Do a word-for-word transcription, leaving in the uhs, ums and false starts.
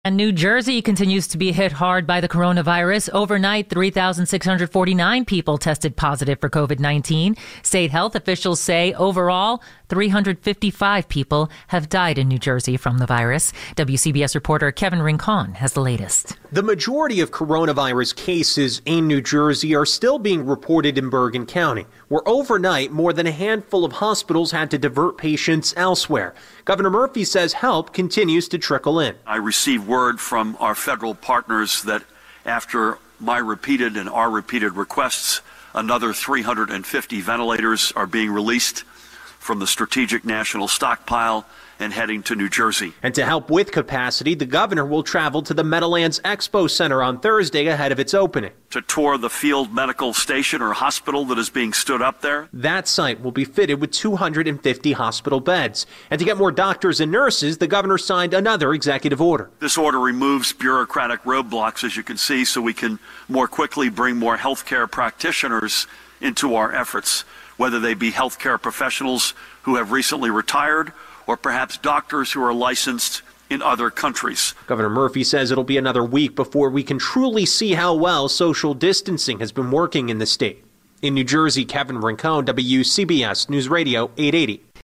And New Jersey continues to be hit hard by the coronavirus. Overnight, three thousand six hundred forty-nine people tested positive for COVID nineteen. State health officials say overall, three hundred fifty-five people have died in New Jersey from the virus. W C B S reporter Kevin Rincon has the latest. The majority of coronavirus cases in New Jersey are still being reported in Bergen County, where overnight more than a handful of hospitals had to divert patients elsewhere. Governor Murphy says help continues to trickle in. I received word from our federal partners that after my repeated and our repeated requests, another three hundred fifty ventilators are being released from the strategic national stockpile and heading to New Jersey. And to help with capacity, the governor will travel to the Meadowlands Expo Center on Thursday ahead of its opening. To tour the field medical station or hospital that is being stood up there. That site will be fitted with two hundred fifty hospital beds. And to get more doctors and nurses, the governor signed another executive order. This order removes bureaucratic roadblocks, as you can see, so we can more quickly bring more healthcare practitioners into our efforts, whether they be healthcare professionals who have recently retired or perhaps doctors who are licensed in other countries. Governor Murphy says it'll be another week before we can truly see how well social distancing has been working in the state. In New Jersey, Kevin Rincon, W C B S News Radio eight eighty.